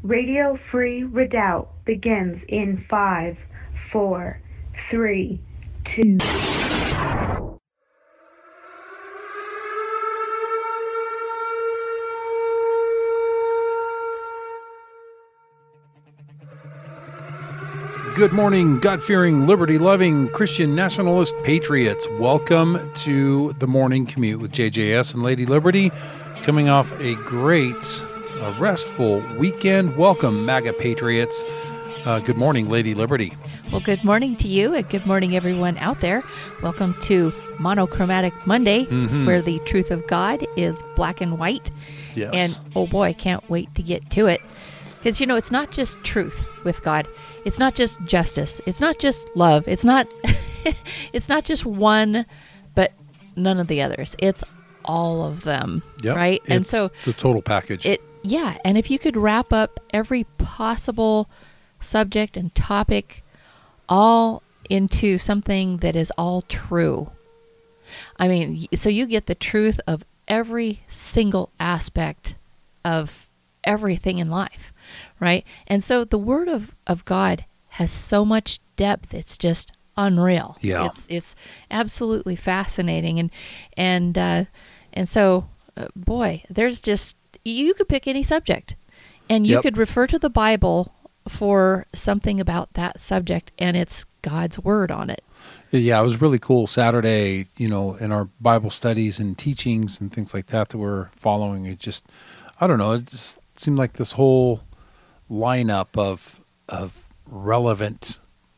Radio Free Redoubt begins in 5, 4, 3, 2. Good morning, God-fearing, liberty-loving, Christian nationalist patriots. Welcome to the Morning Commute with JJS and Lady Liberty. Coming off a great, restful weekend. Welcome, MAGA patriots. Good morning, Lady Liberty. Well, good morning to you, and good morning, everyone out there. Welcome to Monochromatic Monday, where the truth of God is black and white. Yes. And, oh boy, I can't wait to get to it. Because, you know, it's not just truth with God. It's not just justice. It's not just love. It's not it's not just one, but none of the others. It's all of them, right? It's and so the total package. And if you could wrap up every possible subject and topic all into something that is all true. I mean, so you get the truth of every single aspect of everything in life. Right? And so the Word of God has so much depth. It's just unreal. Yeah. It's absolutely fascinating. And so, boy, there's just, you could pick any subject. And you could refer to the Bible for something about that subject, and it's God's Word on it. Yeah, it was really cool Saturday, you know, in our Bible studies and teachings and things like that we're following. It just, I don't know, it just seemed like this whole lineup of relevant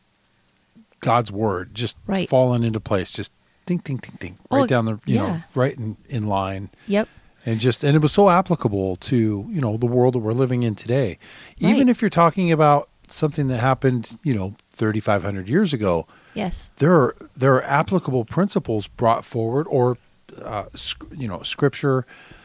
God's Word just falling into place, just ding, ding, ding, ding, right down the, you know, right in line. Yep. And it was so applicable to, you know, the world that we're living in today. Even if you're talking about something that happened, you know, 3,500 years ago. Yes. There are applicable principles brought forward, or, you know, Scripture,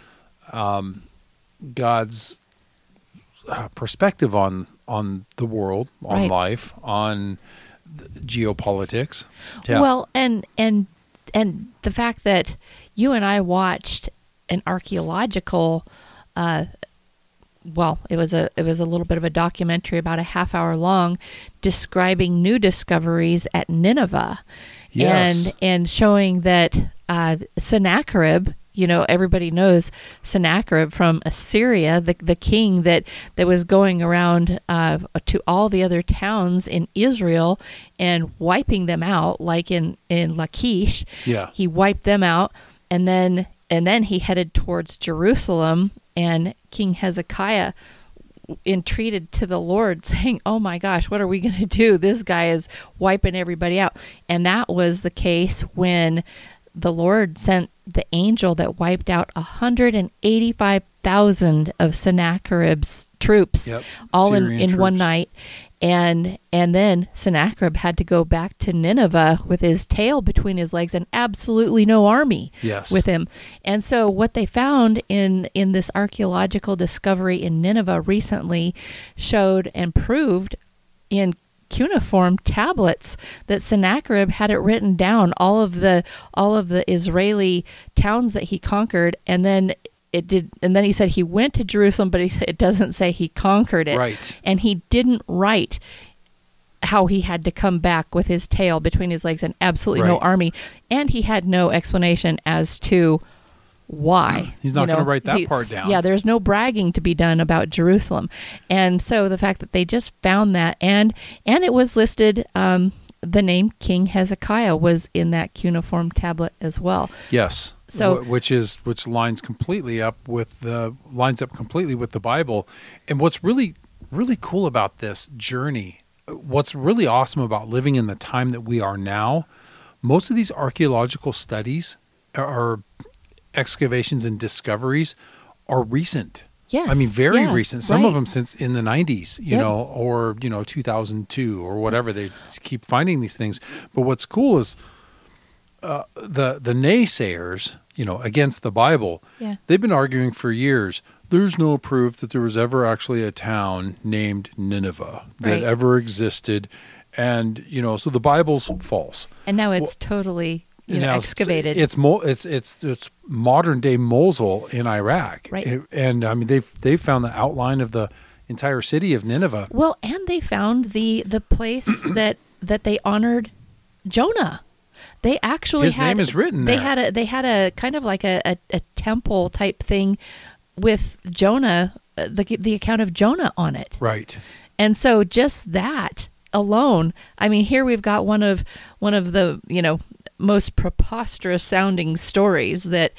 God's perspective on the world, on life, on geopolitics. Yeah. Well, and the fact that you and I watched an archaeological, it was a little bit of a documentary about a half hour long, describing new discoveries at Nineveh, and showing that Sennacherib. You know, everybody knows Sennacherib from Assyria, the king that was going around to all the other towns in Israel and wiping them out, like in Lachish. Yeah. He wiped them out, and then he headed towards Jerusalem, and King Hezekiah entreated to the Lord, saying, "Oh my gosh, what are we going to do? This guy is wiping everybody out." And that was the case when the Lord sent the angel that wiped out 185,000 of Sennacherib's troops, all in one night. And then Sennacherib had to go back to Nineveh with his tail between his legs and absolutely no army with him. And so what they found in this archaeological discovery in Nineveh recently showed and proved in cuneiform tablets that Sennacherib had it written down, all of the Israeli towns that he conquered, and then he said he went to Jerusalem, but it doesn't say he conquered it. Right. And he didn't write how he had to come back with his tail between his legs and absolutely no army, and he had no explanation as to why. He's not going to write that part down. Yeah, there's no bragging to be done about Jerusalem. And so the fact that they just found that, and it was listed, the name King Hezekiah was in that cuneiform tablet as well. Yes. So which lines up completely with the Bible. And what's really, really cool about this journey, what's really awesome about living in the time that we are now, most of these archaeological studies are excavations and discoveries are recent. Yes. I mean, very recent. Some of them since in the 90s, you know, or, you know, 2002 or whatever. They keep finding these things. But what's cool is the naysayers, you know, against the Bible, they've been arguing for years. There's no proof that there was ever actually a town named Nineveh that ever existed. And, you know, so the Bible's false. And now it's totally excavated. It's modern day Mosul in Iraq, right? And I mean they found the outline of the entire city of Nineveh. Well, and they found the place that they honored Jonah. They actually his name is written there. They had a kind of like a temple type thing with Jonah, the account of Jonah on it. Right. And so just that alone, I mean, here we've got one of the, most preposterous sounding stories that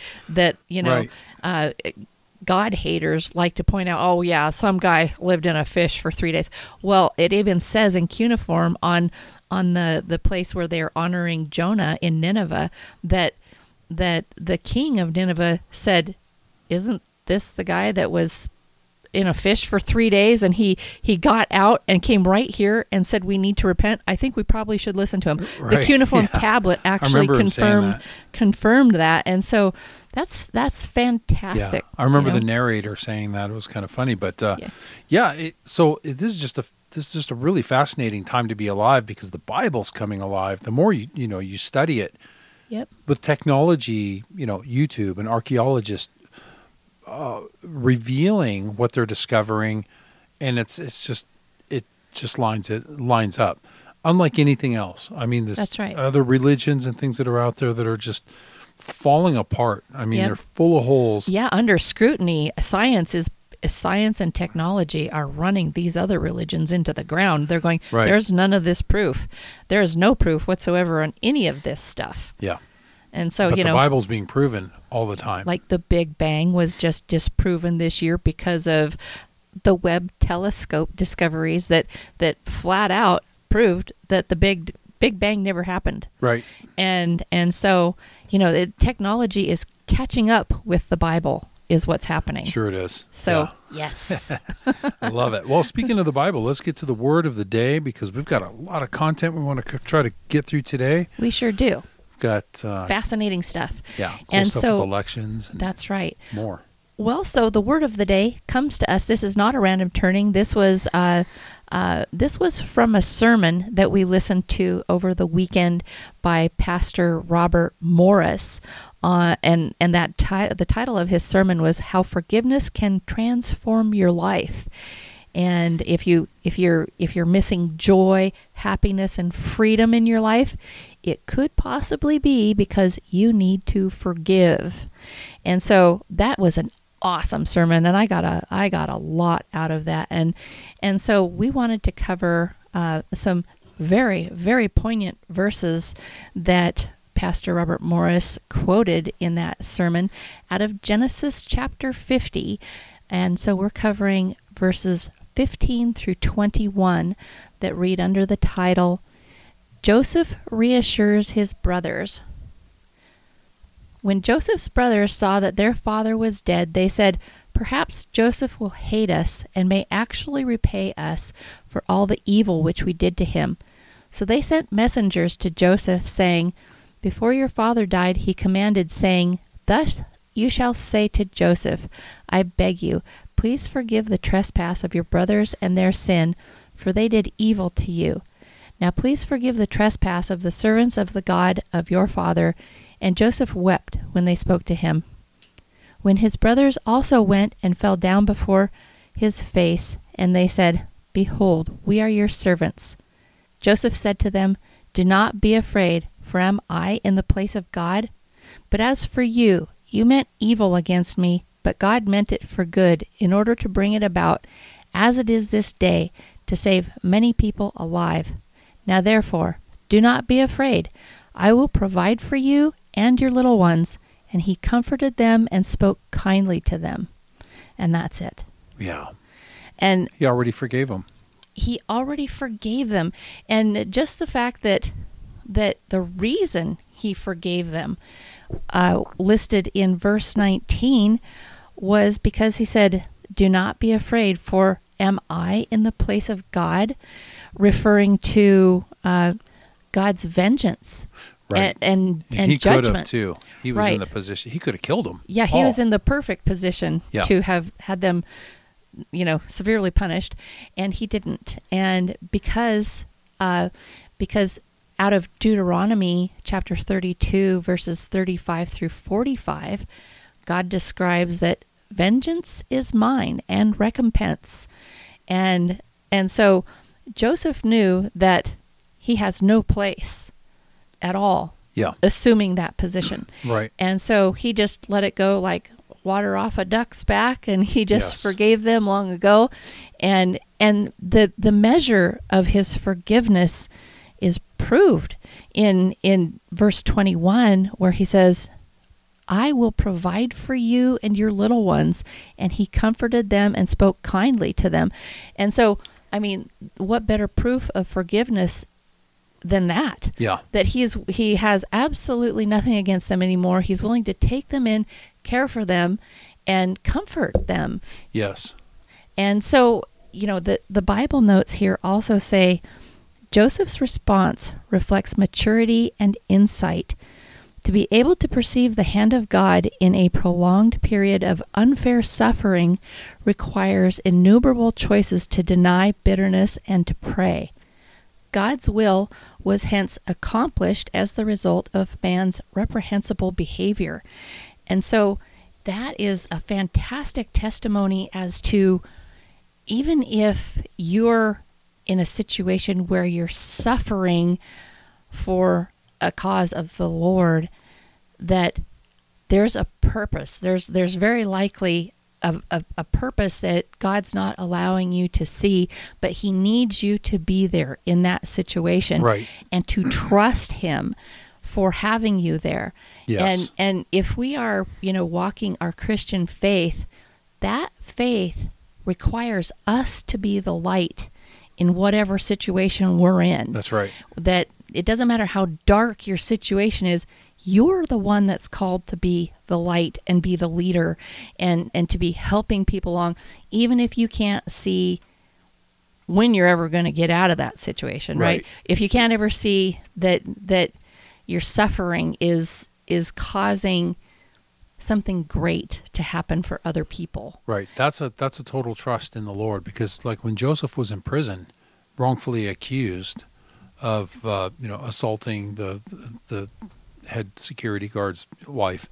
God haters like to point out, oh yeah, some guy lived in a fish for 3 days. Well, it even says in cuneiform on the place where they're honoring Jonah in Nineveh that the king of Nineveh said, isn't this the guy that was in a fish for 3 days and he got out and came right here and said we need to repent? I think we probably should listen to him. Right. The cuneiform tablet actually confirmed that. And so that's fantastic. Yeah. I remember the narrator saying that. It was kind of funny, but this is just a really fascinating time to be alive, because the Bible's coming alive. The more you study it. Yep. With technology, YouTube and archaeologists revealing what they're discovering, and it just lines up, unlike anything else. I mean, that's right. Other religions and things that are out there that are just falling apart. I mean, they're full of holes. Yeah, under scrutiny, science and technology are running these other religions into the ground. They're going, there's none of this proof. There is no proof whatsoever on any of this stuff. Yeah. And so, but the Bible's being proven all the time. Like the Big Bang was just disproven this year because of the Webb telescope discoveries that flat out proved that the Big Bang never happened. Right. And so, the technology is catching up with the Bible is what's happening. Sure it is. So, yes. I love it. Well, speaking of the Bible, let's get to the word of the day, because we've got a lot of content we want to try to get through today. We sure do. Got fascinating stuff. Yeah, cool stuff with elections. That's right. More. Well, so the word of the day comes to us. This is not a random turning. This was from a sermon that we listened to over the weekend by Pastor Robert Morris, and that the title of his sermon was "How Forgiveness Can Transform Your Life." And if you're missing joy, happiness, and freedom in your life, it could possibly be because you need to forgive. And so that was an awesome sermon, and I got a lot out of that. And so we wanted to cover some very, very poignant verses that Pastor Robert Morris quoted in that sermon out of Genesis chapter 50. And so we're covering verses 15 through 21 that read under the title, Joseph Reassures His Brothers. When Joseph's brothers saw that their father was dead, they said, "Perhaps Joseph will hate us and may actually repay us for all the evil which we did to him." So they sent messengers to Joseph, saying, "Before your father died, he commanded, saying, 'Thus you shall say to Joseph, I beg you, please forgive the trespass of your brothers and their sin, for they did evil to you. Now please forgive the trespass of the servants of the God of your father.' And Joseph wept when they spoke to him. When his brothers also went and fell down before his face, and they said, 'Behold, we are your servants.' Joseph said to them, 'Do not be afraid, for am I in the place of God? But as for you, you meant evil against me, but God meant it for good, in order to bring it about, as it is this day, to save many people alive. Now therefore, do not be afraid. I will provide for you and your little ones.' And he comforted them and spoke kindly to them." And that's it. Yeah. And he already forgave them. He already forgave them. And just the fact that the reason he forgave them, listed in verse 19, was because he said, "Do not be afraid, for am I in the place of God?" Referring to God's vengeance. Right. And he judgment. Could have too. He was in the position. He could have killed him. Yeah, he was in the perfect position to have had them, severely punished, and he didn't. And because out of Deuteronomy chapter 32, verses 35 through 45, God describes that vengeance is mine and recompense. And so Joseph knew that he has no place at all, assuming that position. Right. And so he just let it go like water off a duck's back, and he just forgave them long ago. And the measure of his forgiveness is proved in verse 21, where he says, I will provide for you and your little ones. And he comforted them and spoke kindly to them. And so, I mean, what better proof of forgiveness than that? Yeah. That he has absolutely nothing against them anymore. He's willing to take them in, care for them, and comfort them. Yes. And so, the Bible notes here also say, Joseph's response reflects maturity and insight. To be able to perceive the hand of God in a prolonged period of unfair suffering requires innumerable choices to deny bitterness and to pray. God's will was hence accomplished as the result of man's reprehensible behavior. And so that is a fantastic testimony as to, even if you're in a situation where you're suffering for a cause of the Lord, that there's a purpose. There's very likely a purpose that God's not allowing you to see, but he needs you to be there in that situation, right, and to trust him for having you there. Yes. And if we are, walking our Christian faith, that faith requires us to be the light in whatever situation we're in. That's right. That it doesn't matter how dark your situation is, you're the one that's called to be the light and be the leader and to be helping people along, even if you can't see when you're ever going to get out of that situation, right? If you can't ever see that your suffering is causing something great to happen for other people. Right. That's a total trust in the Lord, because like when Joseph was in prison, wrongfully accused of assaulting the head security guard's wife,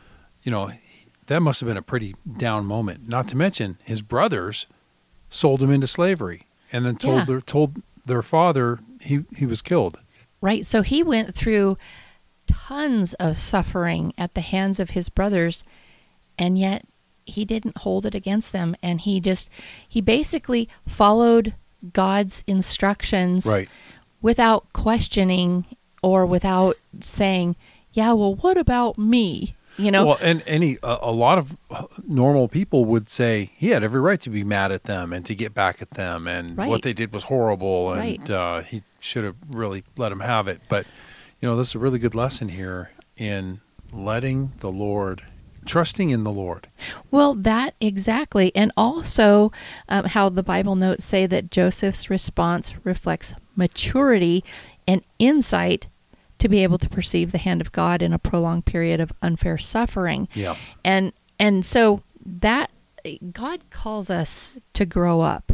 that must have been a pretty down moment. Not to mention his brothers sold him into slavery and then told their father he was killed. Right. So he went through tons of suffering at the hands of his brothers, and yet he didn't hold it against them. And he basically followed God's instructions, right, without questioning or without saying, yeah, well, what about me? Well, and a lot of normal people would say he had every right to be mad at them and to get back at them, and what they did was horrible, and he should have really let them have it. But this is a really good lesson here in letting the Lord, trusting in the Lord. Well, that exactly. And also how the Bible notes say that Joseph's response reflects maturity and insight to be able to perceive the hand of God in a prolonged period of unfair suffering. Yeah. And so that God calls us to grow up.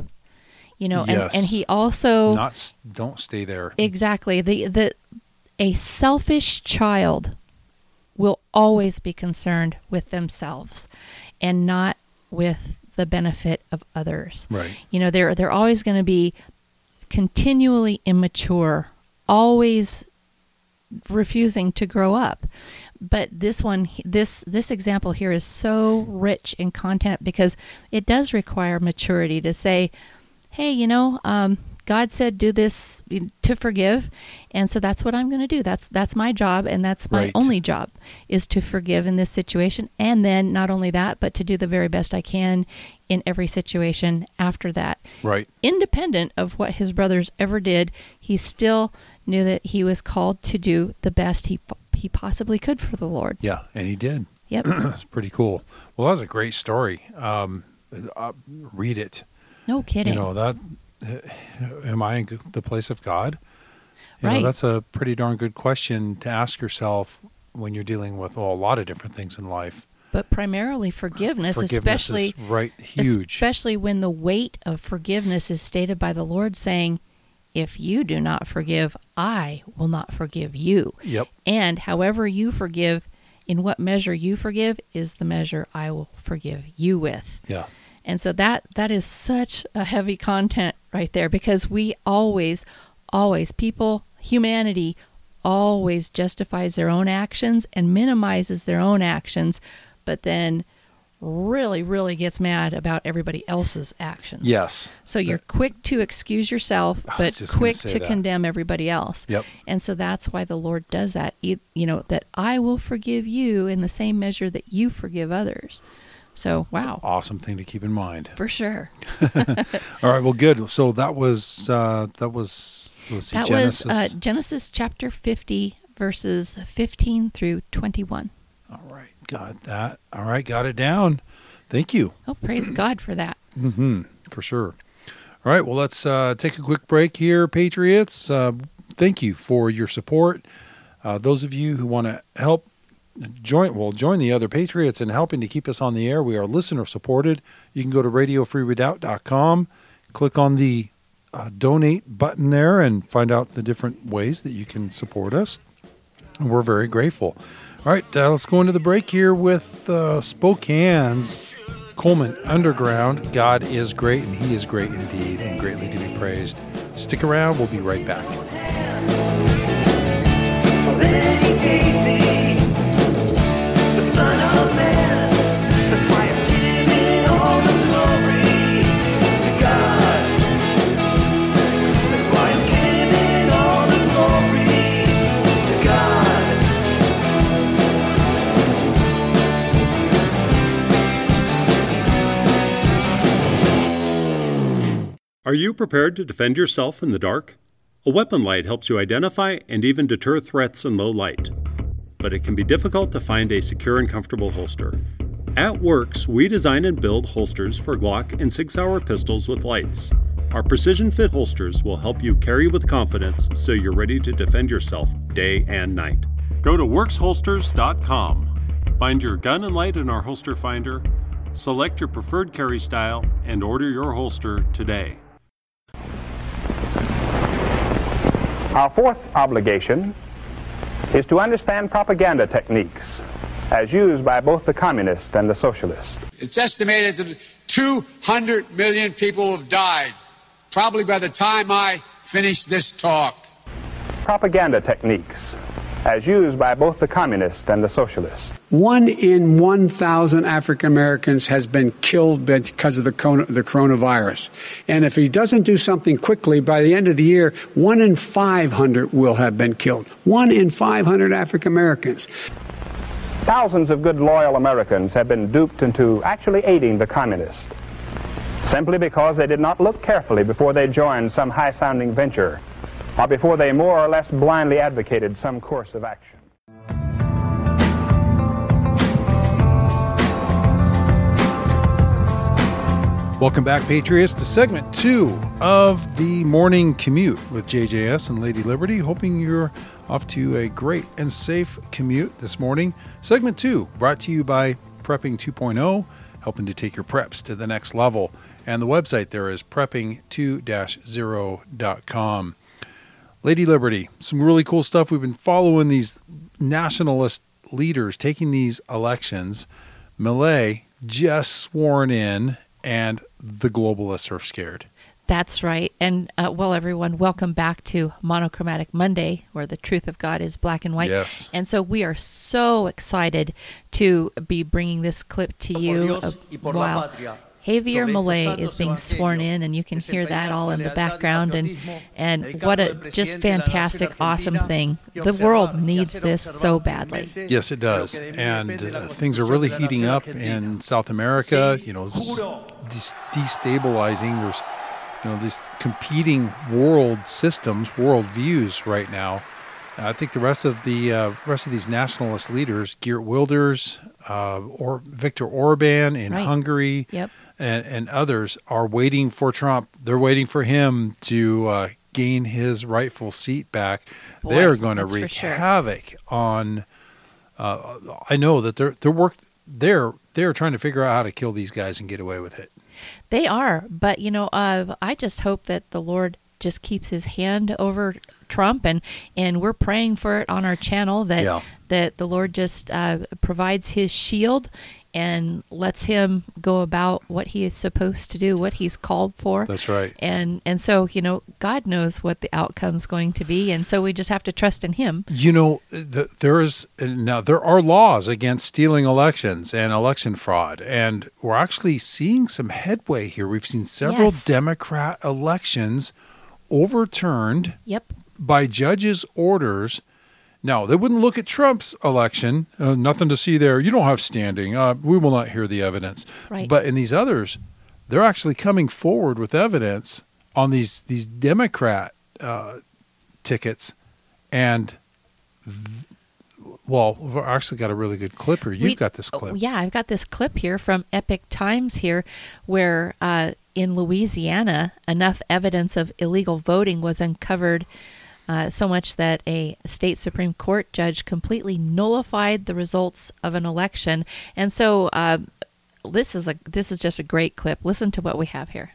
Yes. And he also don't stay there. Exactly. A selfish child will always be concerned with themselves and not with the benefit of others. Right. They're always going to be continually immature, always refusing to grow up. But this example here is so rich in content, because it does require maturity to say, hey, God said do this to forgive, and so that's what I'm going to do. That's my job, and that's my only job, is to forgive in this situation. And then not only that, but to do the very best I can in every situation after that. Right. Independent of what his brothers ever did, he still knew that he was called to do the best he possibly could for the Lord. Yeah, and he did. Yep. It's pretty cool. Well, that was a great story. Read it. No kidding. That... Am I in the place of God? Right. That's a pretty darn good question to ask yourself when you're dealing with a lot of different things in life. But primarily forgiveness especially is huge. Especially when the weight of forgiveness is stated by the Lord, saying, if you do not forgive, I will not forgive you. Yep. And however you forgive, in what measure you forgive, is the measure I will forgive you with. Yeah. And so that is such a heavy content right there, because we always, humanity always justifies their own actions and minimizes their own actions, but then really gets mad about everybody else's actions. Yes. So you're quick to excuse yourself, but quick to condemn everybody else. Yep. And so that's why the Lord does that. That I will forgive you in the same measure that you forgive others. So, wow. Awesome thing to keep in mind. For sure. All right, well, good. So that was let's see, Genesis. Was Genesis chapter 50, verses 15 through 21. All right, got that. All right, got it down. Thank you. Oh, praise God for that. For sure. All right, well, let's take a quick break here, Patriots. Thank you for your support. Those of you who want to help join the other Patriots in helping to keep us on the air. We are listener supported. You can go to radiofreeredoubt.com, click on the donate button there, and find out the different ways that you can support us. And we're very grateful. All right, let's go into the break here with Spokane's Coleman Underground. God is great, and He is great indeed, and greatly to be praised. Stick around. We'll be right back. Are you prepared to defend yourself in the dark? A weapon light helps you identify and even deter threats in low light. But it can be difficult to find a secure and comfortable holster. At Works, we design and build holsters for Glock and SIG Sauer pistols with lights. Our precision fit holsters will help you carry with confidence so you're ready to defend yourself day and night. Go to worksholsters.com. Find your gun and light in our holster finder, select your preferred carry style, and order your holster today. Our fourth obligation is to understand propaganda techniques as used by both the communists and the socialists. It's estimated that 200 million people have died, probably by the time I finish this talk. Propaganda techniques as used by both the communists and the socialists. 1 in 1,000 African Americans has been killed because of the coronavirus. And if he doesn't do something quickly, by the end of the year, 1 in 500 will have been killed. 1 in 500 African Americans. Thousands of good, loyal Americans have been duped into actually aiding the communists, simply because they did not look carefully before they joined some high-sounding venture, or before they more or less blindly advocated some course of action. Welcome back, Patriots, to segment 2 of the morning commute with JJS and Lady Liberty. Hoping you're off to a great and safe commute this morning. Segment 2 brought to you by Prepping 2.0, helping to take your preps to the next level. And the website there is prepping2-0.com. Lady Liberty, some really cool stuff. We've been following these nationalist leaders taking these elections. Milei just sworn in, and the globalists are scared. That's right. And, everyone, welcome back to Monochromatic Monday, where the truth of God is black and white. Yes. And so we are so excited to be bringing this clip to you. Wow. Javier Milei is being sworn in, and you can hear that all in the background. And what a just fantastic, awesome thing. The world needs this so badly. Yes, it does. And things are really heating up in South America, destabilizing. There's these competing world systems, world views right now. I think the rest of these nationalist leaders, Geert Wilders, or Viktor Orban in Hungary, yep, and others, are waiting for Trump. They're waiting for him to gain his rightful seat back. Boy, they're going to wreak havoc on. I know that they're trying to figure out how to kill these guys and get away with it. They are, but I just hope that the Lord just keeps His hand over Trump, and we're praying for it on our channel that the Lord just provides His shield and lets him go about what he is supposed to do, what he's called for. That's right. And so, God knows what the outcome's going to be, and so we just have to trust in him. There are laws against stealing elections and election fraud, and we're actually seeing some headway here. We've seen several Democrat elections overturned by judges' orders. Now, they wouldn't look at Trump's election. Nothing to see there. You don't have standing. We will not hear the evidence. Right. But in these others, they're actually coming forward with evidence on these Democrat tickets. And, we've actually got a really good clip here. You've got this clip. Yeah, I've got this clip here from Epic Times here where in Louisiana, enough evidence of illegal voting was uncovered so much that a state Supreme Court judge completely nullified the results of an election. And so this is just a great clip. Listen to what we have here.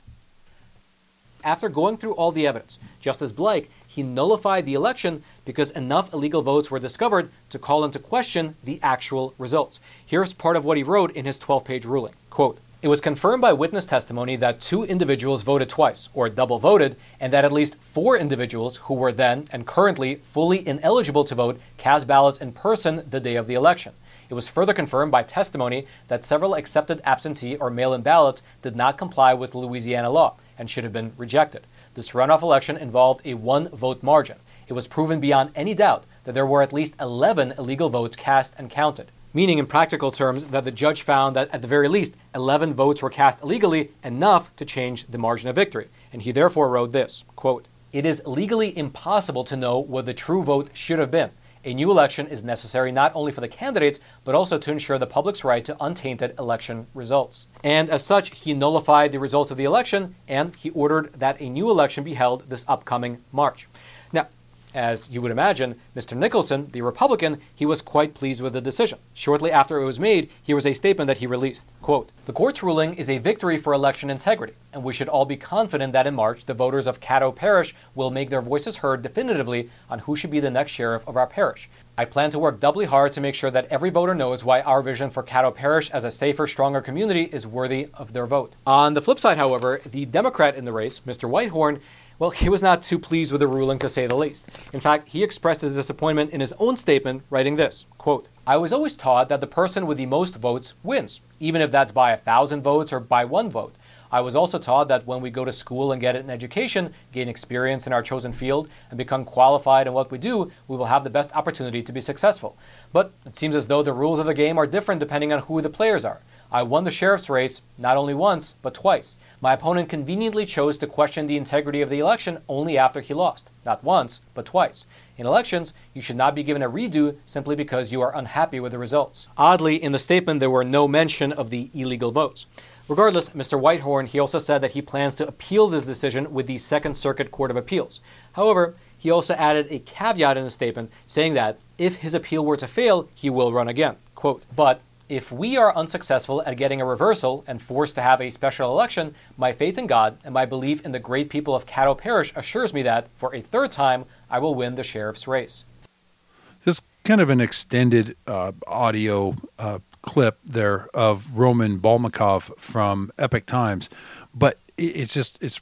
After going through all the evidence, Justice Blake, he nullified the election because enough illegal votes were discovered to call into question the actual results. Here's part of what he wrote in his 12-page ruling. Quote, "It was confirmed by witness testimony that 2 individuals voted twice, or double voted, and that at least 4 individuals who were then and currently fully ineligible to vote cast ballots in person the day of the election. It was further confirmed by testimony that several accepted absentee or mail-in ballots did not comply with Louisiana law and should have been rejected. This runoff election involved a 1-vote margin. It was proven beyond any doubt that there were at least 11 illegal votes cast and counted." Meaning in practical terms that the judge found that at the very least 11 votes were cast illegally, enough to change the margin of victory. And he therefore wrote this, quote, "It is legally impossible to know what the true vote should have been. A new election is necessary not only for the candidates, but also to ensure the public's right to untainted election results." And as such, he nullified the results of the election, and he ordered that a new election be held this upcoming March. Now, as you would imagine, Mr. Nicholson, the Republican, he was quite pleased with the decision. Shortly after it was made, here was a statement that he released. Quote, "The court's ruling is a victory for election integrity, and we should all be confident that in March, the voters of Caddo Parish will make their voices heard definitively on who should be the next sheriff of our parish. I plan to work doubly hard to make sure that every voter knows why our vision for Caddo Parish as a safer, stronger community is worthy of their vote." On the flip side, however, the Democrat in the race, Mr. Whitehorn, well, he was not too pleased with the ruling, to say the least. In fact, he expressed his disappointment in his own statement, writing this, quote, "I was always taught that the person with the most votes wins, even if that's by 1,000 votes or by 1 vote. I was also taught that when we go to school and get an education, gain experience in our chosen field, and become qualified in what we do, we will have the best opportunity to be successful. But it seems as though the rules of the game are different depending on who the players are. I won the sheriff's race not only once, but twice. My opponent conveniently chose to question the integrity of the election only after he lost. Not once, but twice. In elections, you should not be given a redo simply because you are unhappy with the results." Oddly, in the statement, there were no mention of the illegal votes. Regardless, Mr. Whitehorn, he also said that he plans to appeal this decision with the Second Circuit Court of Appeals. However, he also added a caveat in the statement saying that if his appeal were to fail, he will run again. Quote, "But if we are unsuccessful at getting a reversal and forced to have a special election, my faith in God and my belief in the great people of Caddo Parish assures me that, for a 3rd time, I will win the sheriff's race." This is kind of an extended audio clip there of Roman Balmakov from Epic Times, but it's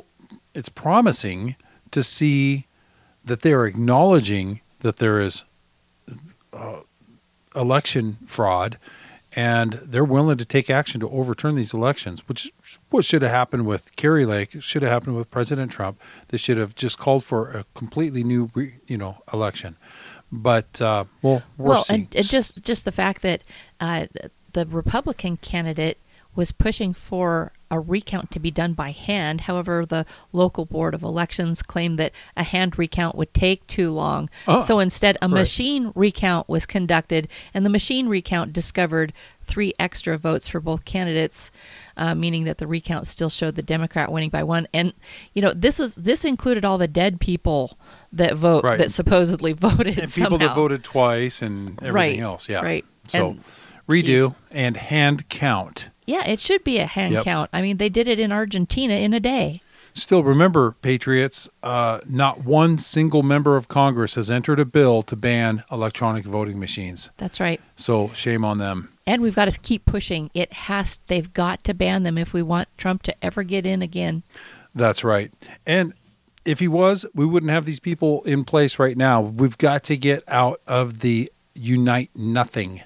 promising to see that they're acknowledging that there is election fraud, and they're willing to take action to overturn these elections, which is what should have happened with Kari Lake, should have happened with President Trump. They should have just called for a completely new, election. But we're seeing. And just the fact that the Republican candidate was pushing for a recount to be done by hand. However, the local board of elections claimed that a hand recount would take too long. So instead, a machine recount was conducted, and the machine recount discovered 3 extra votes for both candidates, meaning that the recount still showed the Democrat winning by 1. And this included all the dead people that that supposedly voted and people that voted twice and everything else. Yeah, right. So redo and hand count. Yeah, it should be a hand count. I mean, they did it in Argentina in a day. Still, remember, Patriots, not one single member of Congress has entered a bill to ban electronic voting machines. That's right. So shame on them. And we've got to keep pushing. They've got to ban them if we want Trump to ever get in again. That's right. And if he was, we wouldn't have these people in place right now. We've got to get out of the United Nothing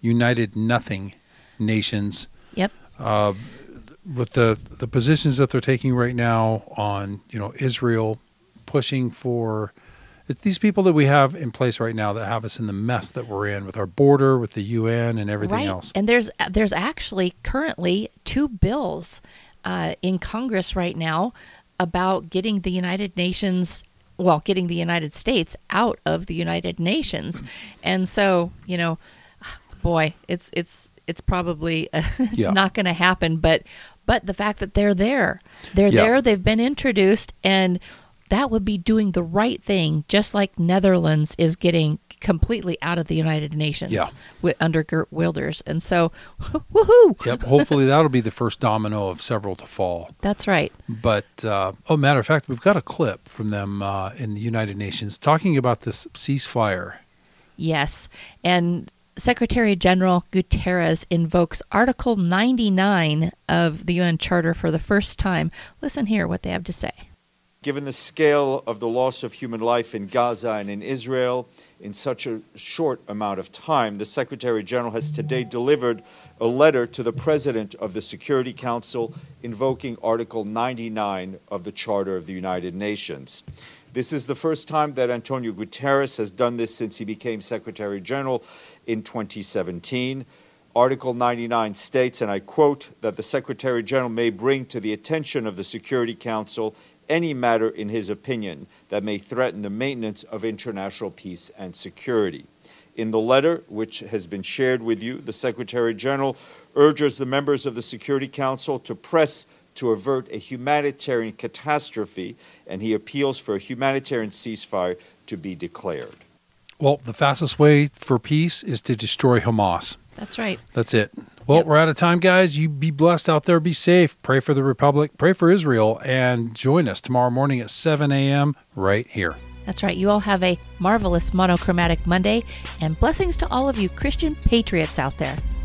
nations. Yep. With the positions that they're taking right now on, Israel, pushing for, it's these people that we have in place right now that have us in the mess that we're in with our border, with the UN and everything else. And there's actually currently 2 bills in Congress right now about getting the United States out of the United Nations. And so, boy, it's probably not going to happen, but the fact that they're there, they've been introduced, and that would be doing the right thing, just like Netherlands is getting completely out of the United Nations under Geert Wilders. And so, woohoo! Yep, hopefully that'll be the first domino of several to fall. That's right. But, matter of fact, we've got a clip from them in the United Nations talking about this ceasefire. Yes, and Secretary General Guterres invokes Article 99 of the UN Charter for the first time. Listen here what they have to say. Given the scale of the loss of human life in Gaza and in Israel in such a short amount of time, the Secretary General has today delivered a letter to the President of the Security Council invoking Article 99 of the Charter of the United Nations. This is the first time that Antonio Guterres has done this since he became Secretary General in 2017. Article 99 states, and I quote, that the Secretary General may bring to the attention of the Security Council any matter in his opinion that may threaten the maintenance of international peace and security. In the letter, which has been shared with you, the Secretary General urges the members of the Security Council to press to avert a humanitarian catastrophe, and he appeals for a humanitarian ceasefire to be declared. Well, the fastest way for peace is to destroy Hamas. That's right. That's it. Well, We're out of time, guys. You be blessed out there. Be safe. Pray for the Republic. Pray for Israel. And join us tomorrow morning at 7 a.m. right here. That's right. You all have a marvelous monochromatic Monday. And blessings to all of you Christian patriots out there.